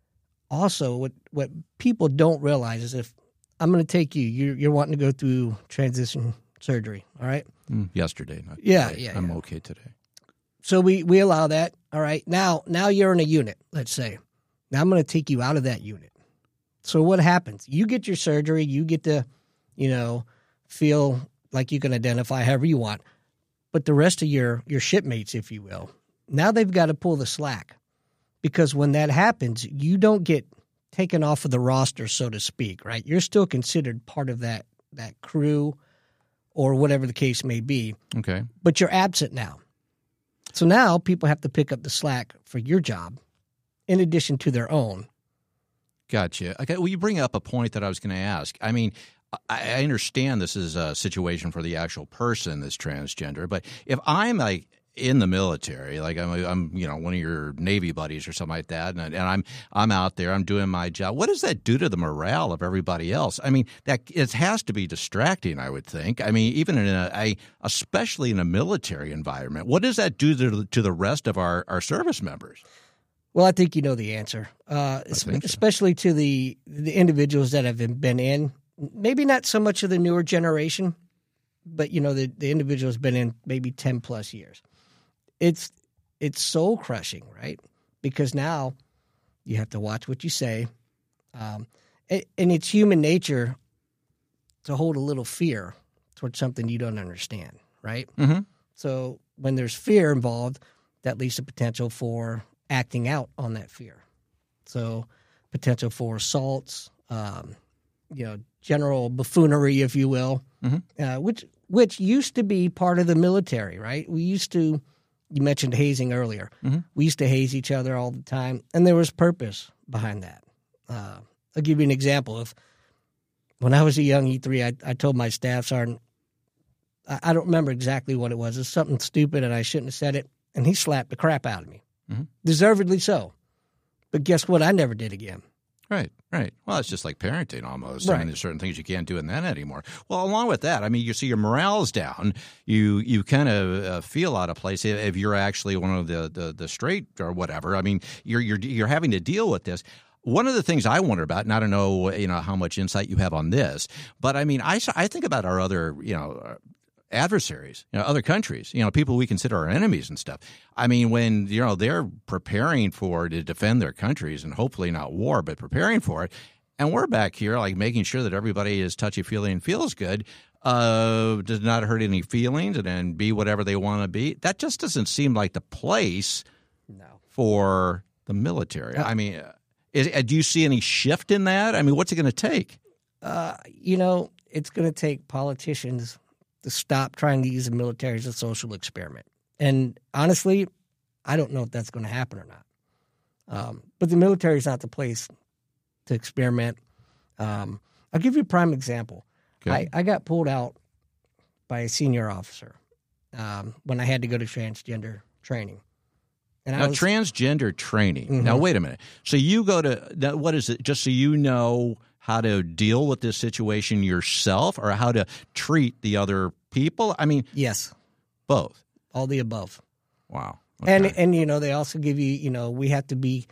also what, what people don't realize is if I'm going to take you, you're, you're wanting to go through transition surgery, all right? Mm, yesterday. Not Yeah, today. yeah, I'm yeah. okay today. So we, we allow that. All right. Now, now you're in a unit, let's say. Now I'm going to take you out of that unit. So what happens? You get your surgery. You get to, you know, feel like you can identify however you want. But the rest of your, your shipmates, if you will, now they've got to pull the slack. Because when that happens, you don't get taken off of the roster, so to speak, right? You're still considered part of that, that crew or whatever the case may be. Okay. But you're absent now. So now people have to pick up the slack for your job in addition to their own. Gotcha. Okay. Well, you bring up a point that I was going to ask. I mean, I I understand this is a situation for the actual person that's transgender, but if I'm like in the military, like I'm, I'm, you know, one of your Navy buddies or something like that, and, and I'm, I'm out there, I'm doing my job. What does that do to the morale of everybody else? I mean, that it has to be distracting, I would think. I mean, even in a, a especially in a military environment, what does that do to, to the rest of our, our service members? Well, I think you know the answer, uh, think so. especially to the the individuals that have been in. Maybe not so much of the newer generation, but you know the the individual's been in maybe ten plus years. It's it's soul crushing, right? Because now you have to watch what you say, um, and, and it's human nature to hold a little fear towards something you don't understand, right? Mm-hmm. So when there's fear involved, that leads to potential for acting out on that fear. So potential for assaults, um, you know, general buffoonery, if you will, mm-hmm. uh, which which used to be part of the military, right? We used to. You mentioned hazing earlier. Mm-hmm. We used to haze each other all the time, and there was purpose behind that. Uh, I'll give you an example. Of when I was a young E three, I, I told my staff sergeant, I, I don't remember exactly what it was. It's something stupid, and I shouldn't have said it, and he slapped the crap out of me. Mm-hmm. Deservedly so. But guess what? I never did again. Right, right. Well, it's just like parenting almost. Right. I mean, there's certain things you can't do in that anymore. Well, along with that, I mean, you see your morale's down. You you kind of uh, feel out of place if you're actually one of the, the, the straight or whatever. I mean, you're you're you're having to deal with this. One of the things I wonder about, and I don't know, you know, how much insight you have on this, but I mean, I, I think about our other, you know, adversaries, you know, other countries, you know, people we consider our enemies and stuff. I mean, when, you know, they're preparing for to defend their countries and hopefully not war, but preparing for it, And we're back here, like, making sure that everybody is touchy-feely and feels good, uh, does not hurt any feelings, and then be whatever they want to be. That just doesn't seem like the place No. for the military. I mean, is, do you see any shift in that? I mean, what's it going to take? Uh, you know, it's going to take politicians to stop trying to use the military as a social experiment. And honestly, I don't know if that's going to happen or not. Um, but the military is not the place to experiment. Um, I'll give you a prime example. Okay. I, I got pulled out by a senior officer um, when I had to go to transgender training. And Now, I was, transgender training. Mhm. Now, wait a minute. So you go to now, what is it? Just so you know how to deal with this situation yourself, or how to treat the other people? I mean, yes, both. all the above. Wow. And, Okay. and, you know, they also give you, you know, we have to be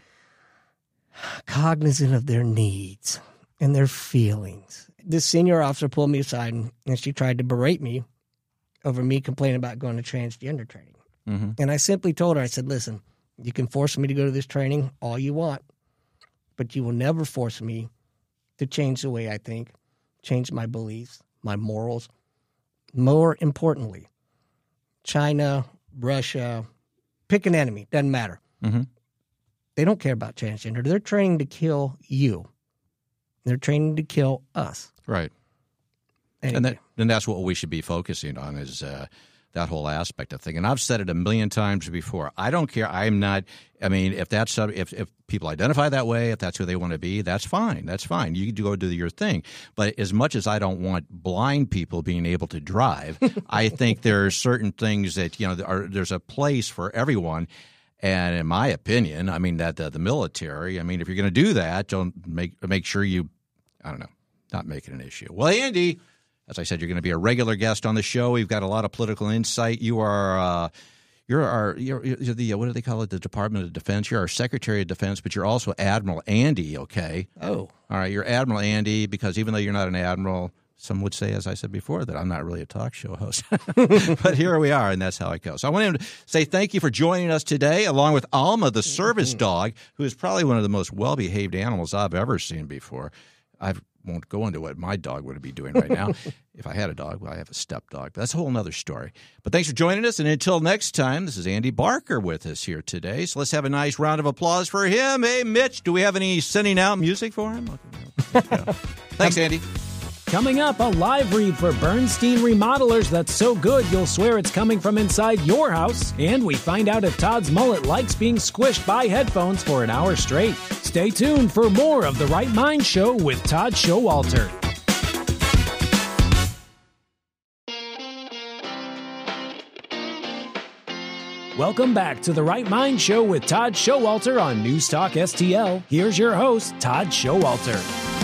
cognizant of their needs and their feelings. This senior officer pulled me aside and, and she tried to berate me over me complaining about going to transgender training. Mm-hmm. And I simply told her, I said, listen, you can force me to go to this training all you want, but you will never force me to change the way I think, change my beliefs, my morals. More importantly, China, Russia, pick an enemy, doesn't matter. Mm-hmm. They don't care about transgender. They're training to kill you. They're training to kill us. Right. Anyway. And that, and that's what we should be focusing on, is uh, that whole aspect of thing. And I've said it a million times before. I don't care. I'm not. I mean, if that's if if people identify that way, if that's who they want to be, that's fine. That's fine. You go do your thing. But as much as I don't want blind people being able to drive, I think there are certain things that, you know, are, there's a place for everyone. And in my opinion, I mean that uh, the military. I mean, if you're going to do that, don't make make sure you. I don't know. Not make it an issue. Well, Andy, as I said, you're going to be a regular guest on the show. We've got a lot of political insight. You are, uh, you're our, you're, you're the, what do they call it? The Department of Defense. You're our Secretary of Defense, but you're also Admiral Andy. Okay. Oh, All right. You're Admiral Andy, because even though you're not an admiral, some would say, as I said before, that I'm not really a talk show host. But here we are, and that's how it goes. So I want to say thank you for joining us today, along with Alma, the service dog, who is probably one of the most well-behaved animals I've ever seen before. I won't go into what my dog would be doing right now. If I had a dog, well, I have a step dog. But that's a whole other story. But thanks for joining us. And until next time, this is Andy Barker with us here today. So let's have a nice round of applause for him. Hey, Mitch, do we have any sending out music for him? Okay. Yeah. Thanks, Andy. Coming up, a live read for Bernstein Remodelers that's so good you'll swear it's coming from inside your house. And we find out if Todd's mullet likes being squished by headphones for an hour straight. Stay tuned for more of The Right Mind Show with Todd Showalter. Welcome back to The Right Mind Show with Todd Showalter on News Talk S T L. Here's your host, Todd Showalter.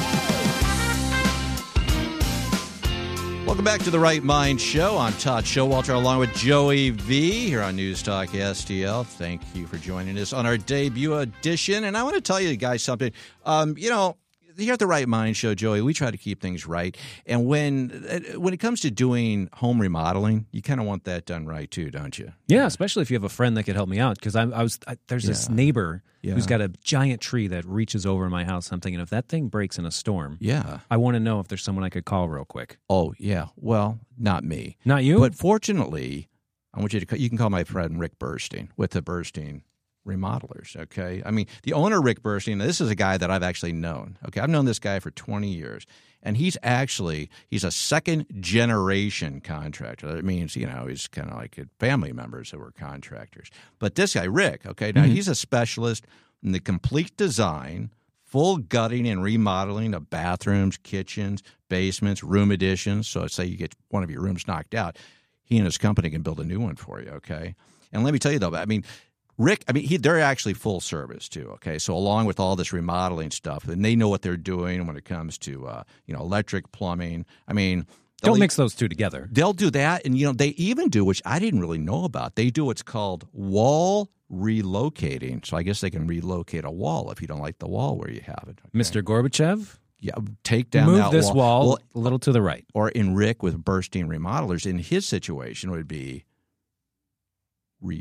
Welcome back to the Right Mind Show. I'm Todd Showalter, along with Joey V here on News Talk S T L. Thank you for joining us on our debut edition. And I want to tell you guys something. Um, you know, here at the Right Mind Show, Joey, we try to keep things right. And when when it comes to doing home remodeling, you kind of want that done right too, don't you? Yeah, especially if you have a friend that could help me out. Because I, I was I, there's this Yeah. neighbor Yeah. who's got a giant tree that reaches over my house. I'm thinking, if that thing breaks in a storm, Yeah. I want to know if there's someone I could call real quick. Oh, yeah. Well, not me. Not you? But fortunately, I want you to call, you can call my friend Rick Burstein with the Burstein Remodelers, okay? I mean, the owner, Rick Burstein, this is a guy that I've actually known, okay? I've known this guy for twenty years, and he's actually, he's a second-generation contractor. That means, you know, he's kind of like family members that were contractors. But this guy, Rick, okay, now Mm-hmm. he's a specialist in the complete design, full gutting and remodeling of bathrooms, kitchens, basements, room additions. So say you get one of your rooms knocked out, he and his company can build a new one for you, okay? And let me tell you, though, I mean, Rick, I mean, he, they're actually full service too, okay? So along with all this remodeling stuff, and they know what they're doing when it comes to, uh, you know, electric, plumbing. I mean, Don't they'll- mix those two together. They'll do that, and, you know, they even do, which I didn't really know about, they do what's called wall relocating. So I guess they can relocate a wall if you don't like the wall where you have it. Okay? Mister Gorbachev, Yeah, take down move that this wall, Well, a little to the right. or in Rick with Burstein Remodelers, in his situation would be re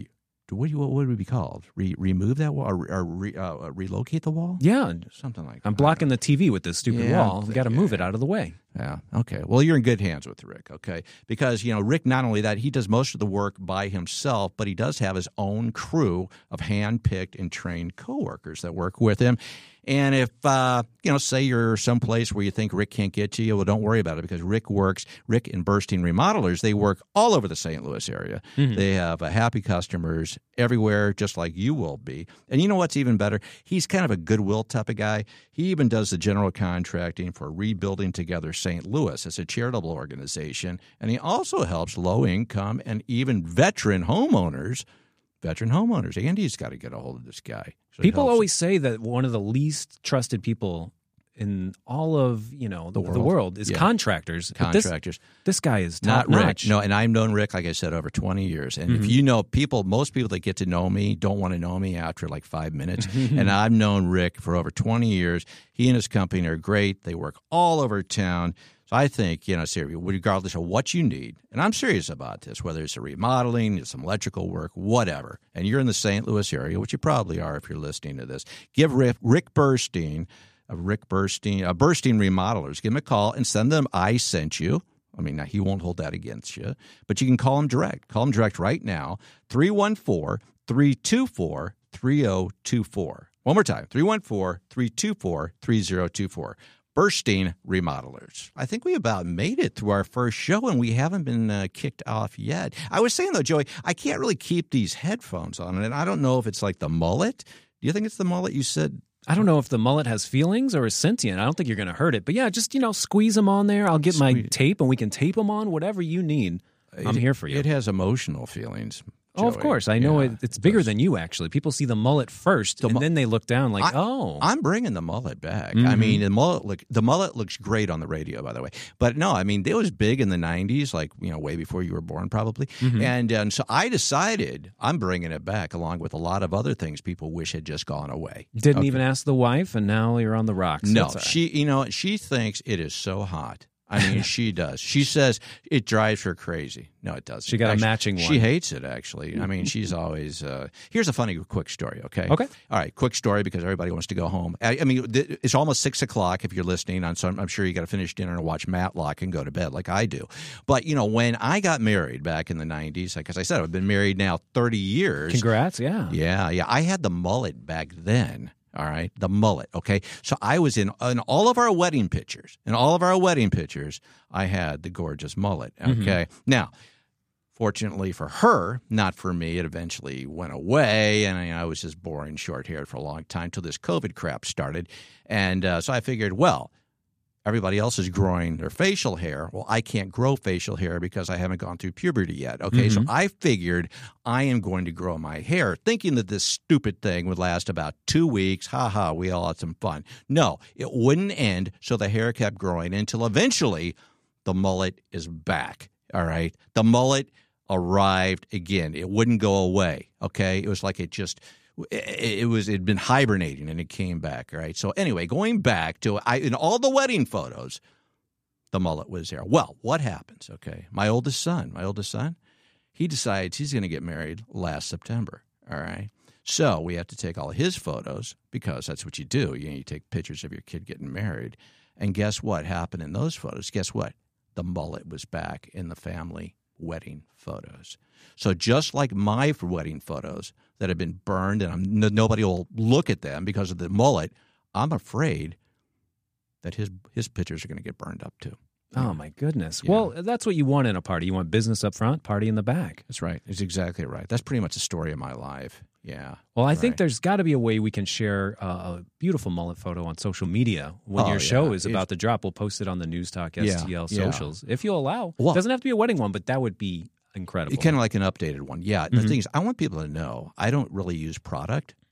what do you, what would it be called? Re, remove that wall or, or re, uh, relocate the wall? Yeah. Something like that. I'm blocking the T V with this stupid Yeah, wall. I've got to move yeah. it out of the way. Yeah. Okay. Well, you're in good hands with Rick, okay? Because, you know, Rick, not only that, he does most of the work by himself, but he does have his own crew of hand-picked and trained coworkers that work with him. And if, uh, you know, say you're someplace where you think Rick can't get to you, well, don't worry about it because Rick works, Rick and Burstein Remodelers, they work all over the Saint Louis area. Mm-hmm. They have uh, happy customers everywhere, just like you will be. And you know what's even better? He's kind of a goodwill type of guy. He even does the general contracting for Rebuilding Together Saint Louis. It's a charitable organization. And he also helps low-income and even veteran homeowners Veteran homeowners. Andy's got to get a hold of this guy. So people always say that one of the least trusted people in all of you know the, the world, the world is yeah. contractors. Contractors. This, this guy is not top-notch. Rick. No, and I've known Rick, like I said, over twenty years. And Mm-hmm. if you know people, most people that get to know me don't want to know me after like five minutes. And I've known Rick for over twenty years. He and his company are great. They work all over town. So I think, you know, seriously, regardless of what you need, and I'm serious about this, whether it's a remodeling, it's some electrical work, whatever, and you're in the Saint Louis area, which you probably are if you're listening to this, give Rick, Rick Burstein, uh, Rick Burstein, uh, Burstein Remodelers, give him a call and send them, I sent you. I mean, now he won't hold that against you, but you can call him direct. Call him direct right now, three one four, three two four, three zero two four. One more time, three one four, three two four, three zero two four. Burstein Remodelers. I think we about made it through our first show, and we haven't been uh, kicked off yet. I was saying, though, Joey, I can't really keep these headphones on, and I don't know if it's like the mullet. Do you think it's the mullet you said? I don't know if the mullet has feelings or is sentient. I don't think you're going to hurt it. But, yeah, just, you know, squeeze them on there. I'll get my Squeeze. tape, and we can tape them on, whatever you need. I'm It- here for you. It has emotional feelings. Oh, of Joey. course. I know Yeah, it, it's bigger does. than you, actually. People see the mullet first, The and mu- then they look down like, I- oh. I'm bringing the mullet back. Mhm. I mean, the mullet look the mullet looks great on the radio, by the way. But no, I mean, it was big in the nineties, like you know, way before you were born, probably. Mhm. And and so I decided I'm bringing it back, along with a lot of other things people wish had just gone away. Didn't Okay. even ask the wife, and now you're on the rocks. No, That's all right. she, you know, she thinks it is so hot. I mean, she does. She says it drives her crazy. No, it doesn't. She got a Actually, matching one. She hates it, actually. I mean, she's always. Uh, here's a funny, quick story, okay? Okay. All right, quick story because everybody wants to go home. I, I mean, th- it's almost six o'clock if you're listening, on, so I'm, I'm sure you got to finish dinner and watch Matlock and go to bed like I do. But, you know, when I got married back in the nineties, like as I said, I've been married now thirty years. Congrats, yeah. Yeah, yeah. I had the mullet back then. All right, the mullet. Okay, so I was in in all of our wedding pictures. In all of our wedding pictures, I had the gorgeous mullet. Okay, mm-hmm. Now, fortunately for her, not for me, it eventually went away, and I, I was just boring, short-haired for a long time till this COVID crap started, and uh, so I figured, well. Everybody else is growing their facial hair. Well, I can't grow facial hair because I haven't gone through puberty yet. Okay, Mm-hmm. so I figured I am going to grow my hair, thinking that this stupid thing would last about two weeks. Ha ha, we all had some fun. No, it wouldn't end, so the hair kept growing until eventually the mullet is back. All right, the mullet arrived again. It wouldn't go away. Okay, it was like it just. It was it'd been hibernating and it came back. Right. So anyway, going back to I in all the wedding photos, the mullet was there. Well, what happens? Okay, my oldest son, my oldest son, he decides he's going to get married last September. All right. So we have to take all of his photos because that's what you do. You know, you take pictures of your kid getting married, and guess what happened in those photos? Guess what? The mullet was back in the family wedding photos. So just like my wedding photos that have been burned and I'm, n- nobody will look at them because of the mullet, I'm afraid that his his pictures are going to get burned up too. Oh, my goodness. Yeah. Well, that's what you want in a party. You want business up front, party in the back. That's right. That's exactly right. That's pretty much the story of my life. Yeah. Well, I think Right. there's got to be a way we can share uh, a beautiful mullet photo on social media. When Oh, your show yeah. is about to drop, we'll post it on the News Talk S T L Yeah, yeah. socials, if you'll allow. Well- It doesn't have to be a wedding one, but that would be incredible. Kind of like an updated one. Yeah. The Mhm. thing is, I want people to know I don't really use product.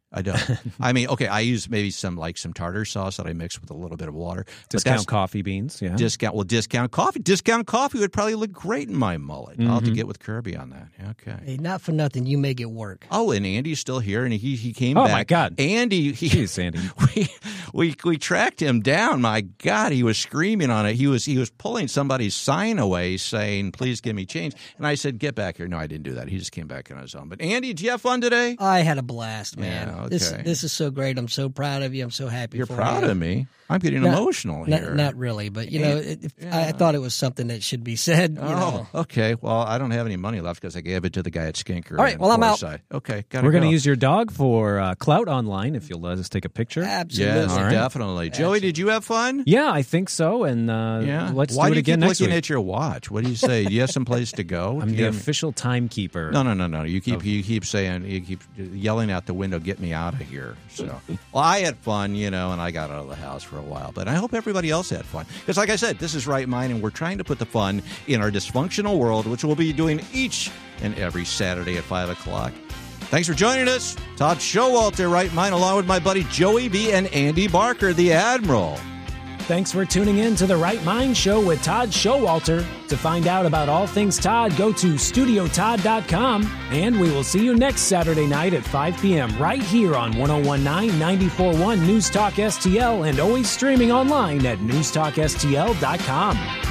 I don't. I mean, okay, I use maybe some like some tartar sauce that I mix with a little bit of water. Discount coffee beans, yeah. Discount, well, discount coffee. Discount coffee would probably look great in my mullet. Mm-hmm. I'll have to get with Kirby on that. Okay. Hey, not for nothing, you make it work. Oh, and Andy's still here, and he he came oh, back. my God. Andy, he, Jeez, Andy. we, we we tracked him down. My God, he was screaming on it. He was he was pulling somebody's sign away saying, please give me change. And I said, get back here. No, I didn't do that. He just came back on his own. But Andy, did you have fun today? I had a blast, man. Yeah, okay. This this is so great. I'm so proud of you. I'm so happy You're for proud you. of me. I'm getting Not- emotional Not, here. not really, but you know, it, Yeah. I, I thought it was something that should be said. You Oh, know. okay. Well, I don't have any money left because I gave it to the guy at Skinker. All right, in well, I'm out. Forsyth. Okay, gotta We're going to go. use your dog for uh, clout online if you'll let us take a picture. Absolutely. Yes, All right. definitely. Joey, did you have fun? Yeah, I think so. And uh, Yeah. let's Why do it do you again keep next looking week. at your watch? What do you say? Do you have some place to go? I'm Do the you have- official timekeeper. No, no, no, no. You keep Of- you keep saying you keep yelling out the window, "Get me out of here!" So, well, I had fun, you know, and I got out of the house for a while. But I hope everybody else had fun because, like I said, this is Right Mind, and we're trying to put the fun in our dysfunctional world, which we'll be doing each and every Saturday at five o'clock. Thanks for joining us, Todd Showalter, Right Mind, along with my buddy Joey B and Andy Barker, the Admiral. Thanks for tuning in to the Right Mind Show with Todd Showalter. To find out about all things Todd, go to studio todd dot com, and we will see you next Saturday night at five p.m. right here on one oh one nine, ninety-four point one News Talk S T L and always streaming online at news talk S T L dot com.